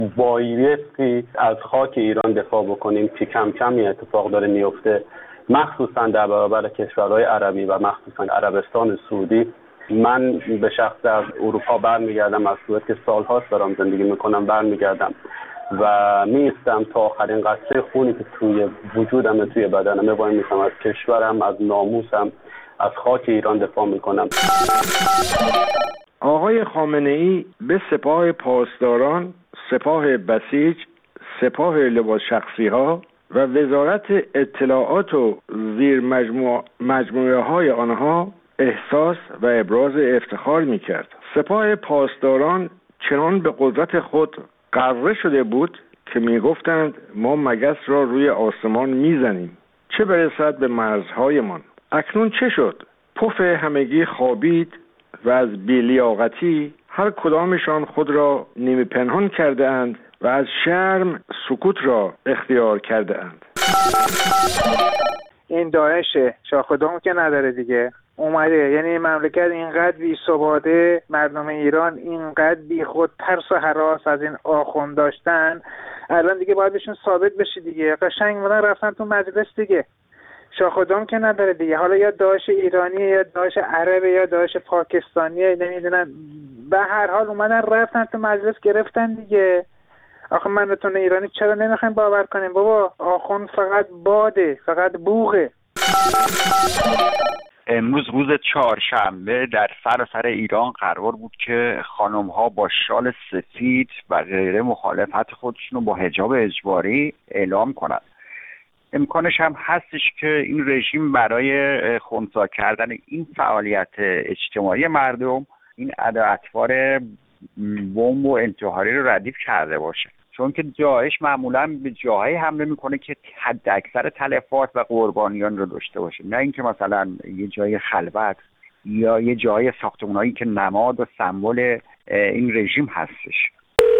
بایستی از خاک ایران دفاع بکنیم که کم کم این اتفاق داره میفته، مخصوصا در برابر کشورهای عربی و مخصوصا عربستان سعودی. من به شخص از اروپا برمیگردم، از سوئد که سالهاست دارم زندگی میکنم برمیگردم و میستم تا آخرین قطره خونی که توی وجودم، توی بدنم، وای میستم از کشورم، از ناموسم، از خاک ایران دفاع میکنم. آقای خامنه‌ای به سپاه پاسداران، سپاه بسیج، سپاه لباس شخصی ها و وزارت اطلاعات و زیر مجموعه های آنها احساس و ابراز افتخار میکرد. سپاه پاسداران چنان به قدرت خود غره شده بود که میگفتند ما مگس را روی آسمان میزنیم، چه برسد به مرزهایمان. اکنون چه شد؟ پف همگی خوابید و از بی‌لیاقتی هر کدامشان خود را نیمه پنهان کرده اند و از شرم سکوت را اختیار کرده اند. این داعشه، شاخدامو که نداره دیگه، اومده. یعنی مملکت اینقدر بی ثباته، مردم ایران اینقدر بی خود ترس و هراس از این آخوند داشتن، الان دیگه باید بهشون ثابت بشه دیگه. قشنگ بودن رفتن تو مجلس دیگه، شاخدام که نداره دیگه. حالا یا داعش ایرانیه یا داعش عربه یا داعش پاکستانیه، نمیدونن، به هر حال اومدن رفتن تو مجلس گرفتن دیگه. آخه مردم ایرانی چرا نمیخوایم باور کنیم بابا آخوند فقط باده، فقط بوغه. امروز روز چهارشنبه در سراسر ایران قرار بود که خانم‌ها با شال سفید و غیره مخالفت خودشون رو با حجاب اجباری اعلام کنند. امکانش هم هستش که این رژیم برای خنثی کردن این فعالیت اجتماعی مردم این اطوار بمب و انتحاری رو ردیف کرده باشه، چون که داعش معمولا به جاهای حمله میکنه که حد اکثر تلفات و قربانیان رو داشته باشه، نه اینکه مثلا یه جای خلوت یا یه جای ساختمانایی که نماد و سمبل این رژیم هستش.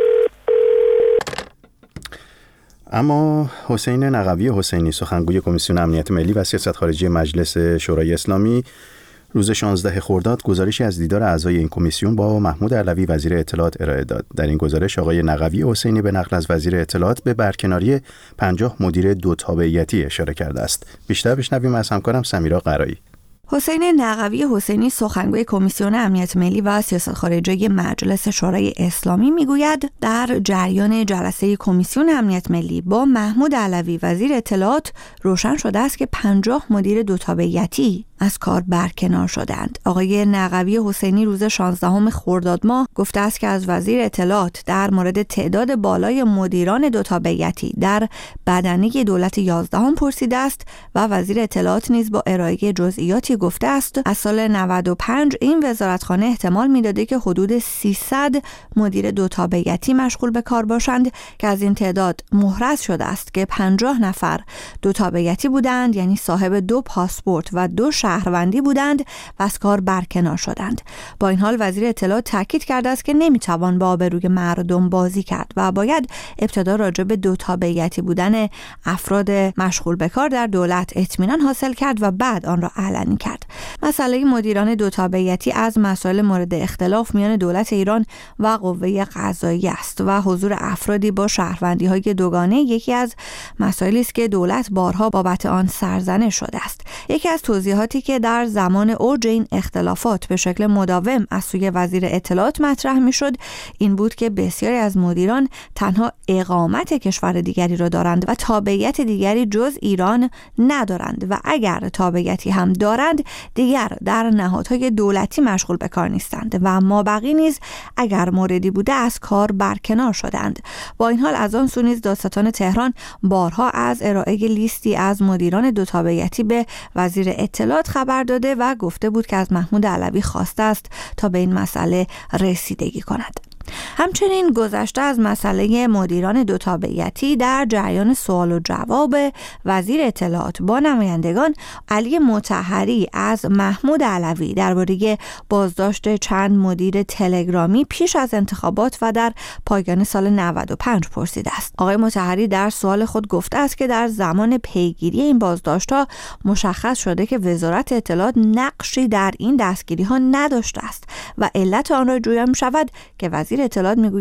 اما حسین نقوی حسینی، سخنگوی کمیسیون امنیت ملی و سیاست خارجی مجلس شورای اسلامی، روز 16 خرداد گزارشی از دیدار اعضای این کمیسیون با محمود علوی وزیر اطلاعات ارائه داد. در این گزارش آقای نقوی حسینی به نقل از وزیر اطلاعات به برکناری 50 مدیر دو تابعیتی اشاره کرده است. بیشتر بشنویم از همکارم سمیرا قرایی. حسین نقوی حسینی، سخنگوی کمیسیون امنیت ملی و سیاست خارجی مجلس شورای اسلامی میگوید در جریان جلسه کمیسیون امنیت ملی با محمود علوی وزیر اطلاعات روشن شده است که 50 مدیر دو تابعیتی از کار برکنار شدند. آقای نقوی حسینی روز 16 خرداد ماه گفته است که از وزیر اطلاعات در مورد تعداد بالای مدیران دو تابعیتی در بدنه دولت 11 پرسیده است و وزیر اطلاعات نیز با ارائه جزئیاتی گفته است از سال 95 این وزارتخانه احتمال میداده که حدود 300 مدیر دو تابعیتی مشغول به کار باشند که از این تعداد محرز شده است که 50 نفر دو تابعیتی بودند، یعنی صاحب 2 پاسپورت و 2 شهروندی بودند و از کار برکنار شدند. با این حال وزیر اطلاعات تاکید کرده است که نمیتوان با آبروی مردم بازی کرد و باید ابتدا راجع به دو تابعیتی بودن افراد مشغول به کار در دولت اطمینان حاصل کرد و بعد آن را علنی کرد. مسئله مدیران دو تابعیتی از مسائل مورد اختلاف میان دولت ایران و قوه قضاییه است و حضور افرادی با شهروندی‌های دوگانه یکی از مسائلی است که دولت بارها بابت آن سرزنش شده است. یکی از توضیحاتی که در زمان اوج این اختلافات به شکل مداوم از سوی وزیر اطلاعات مطرح میشد این بود که بسیاری از مدیران تنها اقامت کشور دیگری را دارند و تابعیت دیگری جز ایران ندارند و اگر تابعیتی هم دارند دیگر در نهادهای دولتی مشغول به کار نیستند و مابقی نیز اگر موردی بوده از کار برکنار شدند. با این حال از آن سو نیز دادستان تهران بارها از ارائه لیستی از مدیران دو تابعیتی به وزیر اطلاعات خبر داده و گفته بود که از محمود علوی خواسته است تا به این مسئله رسیدگی کند. همچنین گذشته از مسئله مدیران دو تابعیتی در جریان سوال و جواب وزیر اطلاعات با نمایندگان، علی مطهری از محمود علوی درباره بازداشت چند مدیر تلگرامی پیش از انتخابات و در پایان سال 95 پرسیده است. آقای مطهری در سوال خود گفته است که در زمان پیگیری این بازداشت‌ها مشخص شده که وزارت اطلاعات نقشی در این دستگیری‌ها نداشته است و علت آن را جویا می‌شود که وزیر اطلاعات میگوید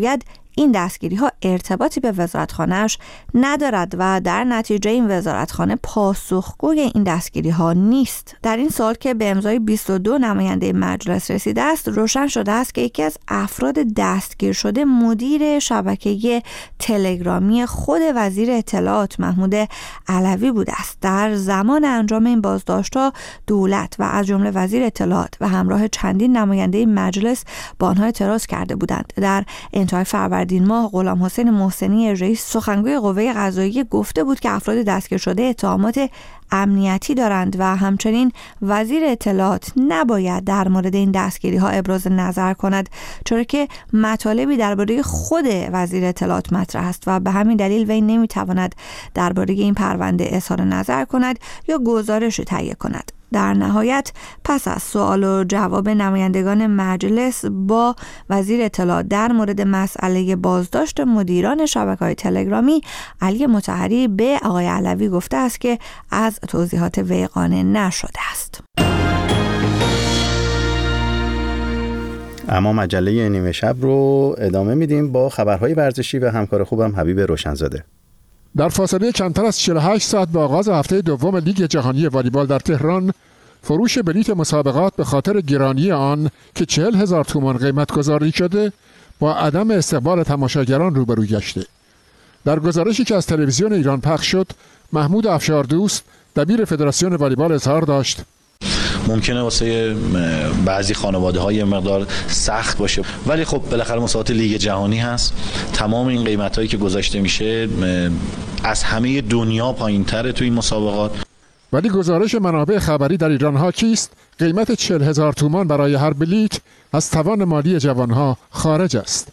این دستگیری ها ارتباطی به وزارتخانه‌اش ندارد و در نتیجه این وزارتخانه پاسخگوی این دستگیری ها نیست. در این سال که به امضای 22 نماینده مجلس رسیده است، روشن شده است که یکی از افراد دستگیر شده مدیر شبکه تلگرامی خود وزیر اطلاعات محمود علوی بوده است. در زمان انجام این بازداشت‌ها دولت و از جمله وزیر اطلاعات و همراه چندین نماینده مجلس با آنها اعتراض کرده بودند. در انتهای فروردین ماه غلامحسین محسنی رئیس سخنگوی قوه قضاییه گفته بود که افراد دستگیر شده اتهامات امنیتی دارند و همچنین وزیر اطلاعات نباید در مورد این دستگیری ها ابراز نظر کند، چرا که مطالبی درباره خود وزیر اطلاعات مطرح است و به همین دلیل وی نمیتواند درباره این پرونده اظهار نظر کند یا گزارشی تهیه کند. در نهایت پس از سوال و جواب نمایندگان مجلس با وزیر اطلاعات در مورد مسئله بازداشت مدیران شبکه‌های تلگرامی، علی مطهری به آقای علوی گفته است که از توضیحات وی قانع نشده است. اما مجله نیمه شب رو ادامه میدیم با خبرهای ورزشی و همکار خوبم حبیب روشنزاده. در فاصله کمتر از 48 ساعت به آغاز هفته دوم لیگ جهانی والیبال در تهران، فروش بلیت مسابقات به خاطر گرانی آن که 40,000 تومان قیمت گذاری شده با عدم استقبال تماشاگران روبرو گشته. در گزارشی که از تلویزیون ایران پخش شد، محمود افشاردوست دبیر فدراسیون والیبال اظهار داشت ممکنه واسه بعضی خانواده‌ها یه مقدار سخت باشه، ولی خب بالاخره مسابقات لیگ جهانی هست. تمام این قیمتایی که گذاشته میشه از همه دنیا پایین‌تره تو این مسابقات. ولی گزارش منابع خبری در ایران حاکی است قیمت 40,000 تومان برای هر بلیت از توان مالی جوانها خارج است.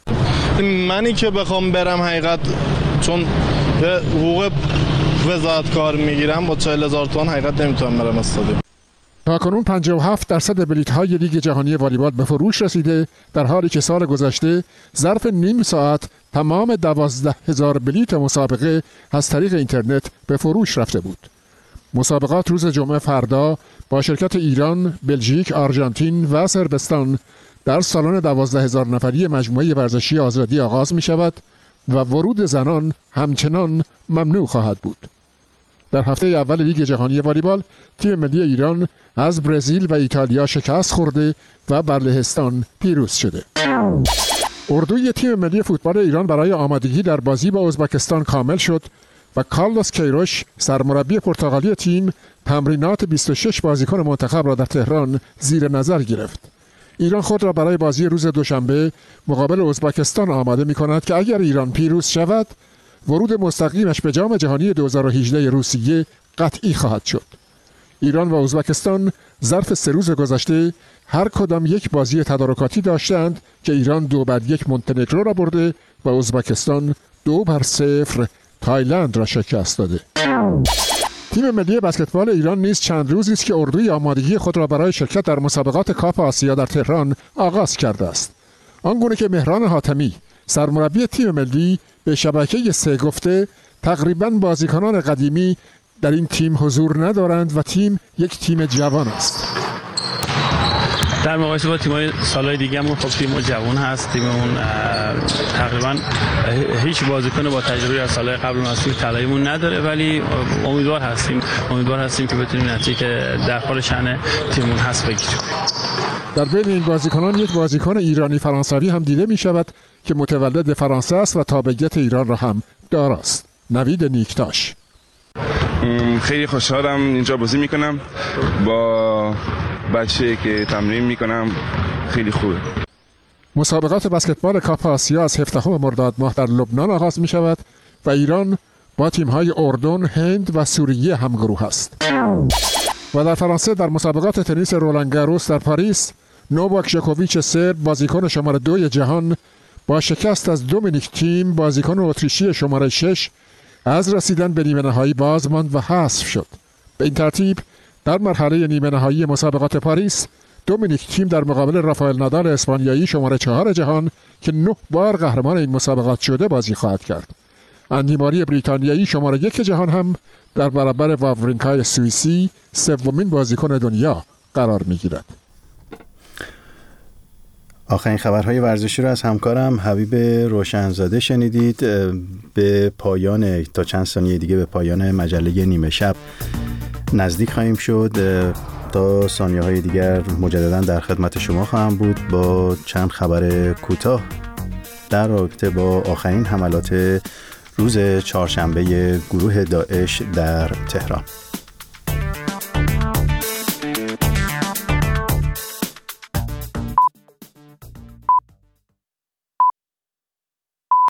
منی که بخوام برم حقیقت چون حقوق وزارت کار میگیرم با 40,000 تومان حقیقت نمیتونم برم استادیوم. تاکنون 57% بلیط‌های لیگ جهانی والیبال به فروش رسیده، در حالی که سال گذشته ظرف نیم ساعت تمام 12,000 بلیط مسابقه از طریق اینترنت به فروش رفته بود. مسابقات روز جمعه فردا با شرکت ایران، بلژیک، آرژانتین و صربستان در سالن 12,000 نفری مجموعه ورزشی آزادی آغاز می شود و ورود زنان همچنان ممنوع خواهد بود. در هفته اول لیگ جهانی والیبال تیم ملی ایران از برزیل و ایتالیا شکست خورده و بر لهستان پیروز شده. اردوی تیم ملی فوتبال ایران برای آمادگی در بازی با ازبکستان کامل شد و کارلوس کیروش سرمربی پرتغالی تیم تمرینات 26 بازیکن منتخب را در تهران زیر نظر گرفت. ایران خود را برای بازی روز دوشنبه مقابل ازبکستان آماده می کند که اگر ایران پیروز شود ورود مستقیمش به جام جهانی 2018 روسیه قطعی خواهد شد. ایران و ازبکستان ظرف 3 روز گذشته هر کدام یک بازی تدارکاتی داشتند که ایران 2-1 مونتنگرو را برده و ازبکستان 2-0 تایلند را شکست داده. تیم ملی بسکتبال ایران نیز چند روزی است که اردوی آمادگی خود را برای شرکت در مسابقات کاپ آسیا در تهران آغاز کرده است. آنگونه که مهران حاتمی سرمربی تیم ملی به شبکه 3 گفته تقریباً بازیکنان قدیمی در این تیم حضور ندارند و تیم یک تیم جوان است. در مقایسه با تیم‌های سال‌های دیگه‌مون خب تیم جوان هست. تیممون تقریباً هیچ بازیکن با تجربه از سال‌های قبل مسئول طلاییمون نداره، ولی امیدوار هستیم که بتونیم نتیجه که در حال شأن تیممون هست بگیریم. در بین این بازیکنان یک بازیکن ایرانی فرانسوی هم دیده می شود که متولد فرانسه است و تابعیت ایران را هم داراست. نوید نیکتاش. خیلی خوشحالم اینجا بازی میکنم با بچه که تمرین میکنم، خیلی خوبه. مسابقات بسکتبال کاپ آسیا از 17 مرداد ماه در لبنان آغاز می شود و ایران با تیم‌های اردن، هند و سوریه همگروه است. و در فرانسه در مسابقات تنیس رولان گاروس در پاریس، نوواک ژوکوویچ سرب بازیکن شماره 2 جهان با شکست از دومینیک تیم بازیکن اتریشی شماره 6 از رسیدن به نیمه نهایی باز ماند و حذف شد. به این ترتیب در مرحله نیمه نهایی مسابقات پاریس دومینیک تیم در مقابل رافائل نادال اسپانیایی شماره 4 جهان که 9 بار قهرمان این مسابقات شده بازی خواهد کرد. اندی ماری بریتانیایی شماره 1 جهان هم در برابر واورینکای سوئیسی سومین بازیکن دنیا قرار می‌گیرد. آخرین خبرهای ورزشی رو از همکارم حبیب روشنزاده شنیدید. به پایان، تا چند ثانیه دیگه به پایان مجله نیمه شب نزدیک خواهیم شد. تا ثانیه های دیگر مجددا در خدمت شما خواهم بود با چند خبر کوتاه در رابطه با آخرین حملات روز چهارشنبه گروه داعش در تهران.